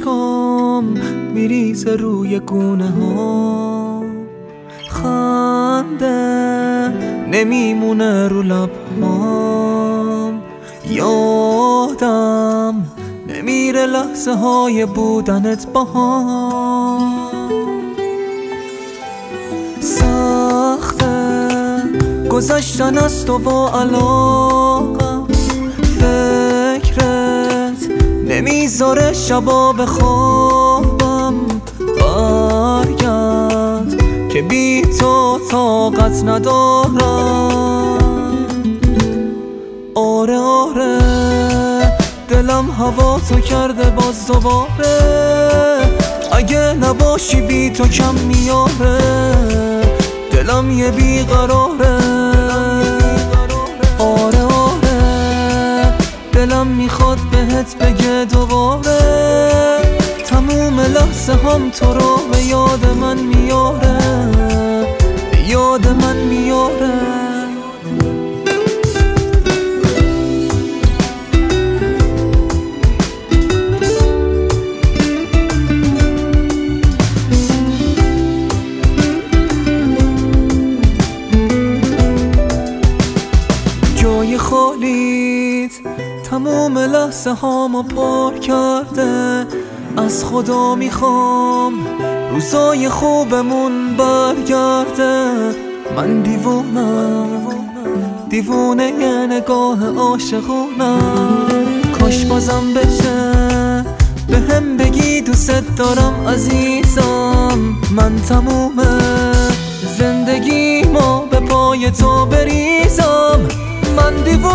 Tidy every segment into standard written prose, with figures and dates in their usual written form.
اشکام میریزه روی گونه ها، خنده نمیمونه رو لبهام، یادم نمیره لحظه های بودنت با هم. سخته گذشتن از تو و علاقم، فکرت نمیذاره شبا بخوابم. برگرد که بی تو طاقت ندارم. آره آره دلم هوا تو کرده باز دوباره، اگه نباشی بی تو کم میاره، دلم یه بیقراره. آره آره دلم میخواد بهت بگه دوباره، تموم لحظه هم تو رو به یاد من میاره، به یاد من میاره. جای خالیت تموم لحظه هامو پر کرده، از خدا میخوام روزای خوبمون برگرده. من دیوونه یه نگاه عاشقونم، کاش بازم بشه بهم بگی دوست دارم عزیزم. من تموم زندگیمو به پای تو بریزم. من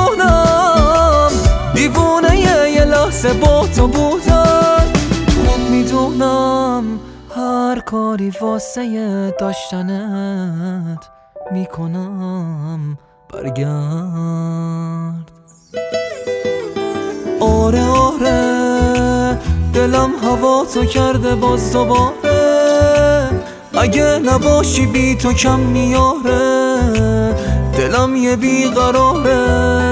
دیوونه یه لحظه با تو بودم. خوب میدونم هر کاری واسه داشتنت میکنم، برگرد. آره آره دلم هوا تو کرده باز دوباره، اگه نباشی بی تو کم میاره، دلم یه بیقراره.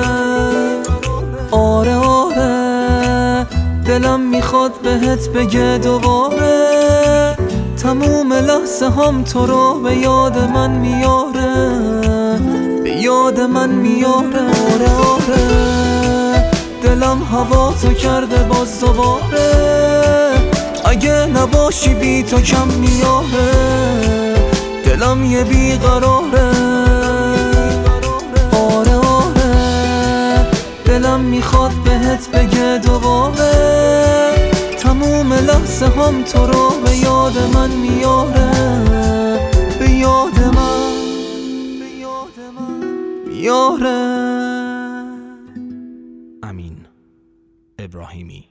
آره آره دلم میخواد بهت بگه دوباره، تموم لحظه هم تو رو به یاد من میاره، به یاد من میاره. آره آره دلم هوا تو کرده باز دوباره، اگه نباشی بی تو کم میاره، دلم یه بیقراره. آره آره دلم میخواد بهت بگه دوباره، تموم لحظه هم تو رو به یاد من میاره، به یاد من میاره. امین ابراهیمی.